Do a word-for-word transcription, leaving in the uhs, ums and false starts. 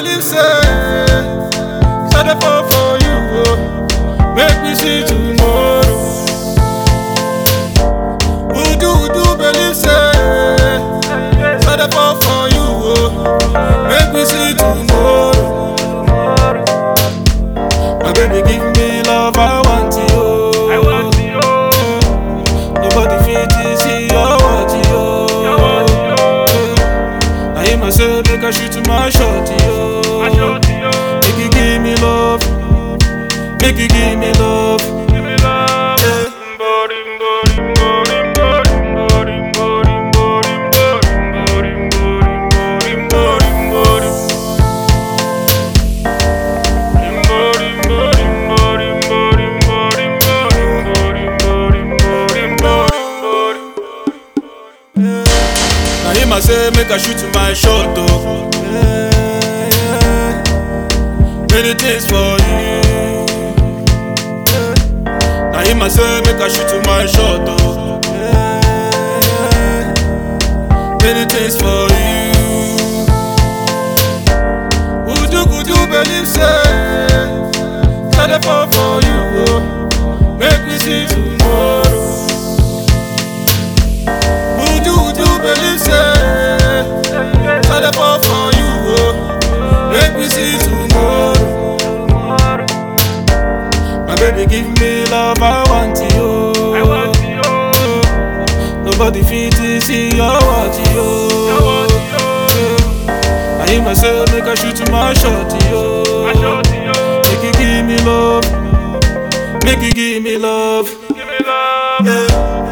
believe say, set a fall for you, oh. Make me see tomorrow. Would you, would you believe say, set a fall for you, oh. Make me see tomorrow. My baby give me love, I want you, oh. I want you, oh. Nobody fit to see your what you, oh. I hear myself make I shoot my shot, yo. I shot you, oh. Make you give me love, make you give me love. Give me love, Yeah. boring, boring, boring, boring, boring, boring, boring, boring, boring, boring, boring, boring, boring. Boring, boring, boring, boring, boring, boring, boring, boring, boring, boring. I hear myself make I shoot my shot, oh. Many things for you. I hear myself make I shoot my shot, oh. Many things for you. Would you, could you believe say, set a fall for you, oh. Make me see tomorrow. Would you, would you believe say, set a fall for you, oh. Make me see tomorrow. My baby give me love, I want you, oh. I want you, oh. Nobody fit to see your what you, I oh. want you, oh. I hear myself make I shoot my shot, yo. I shot you, oh. Make you give me love, make you give me love. Give me love. Yeah.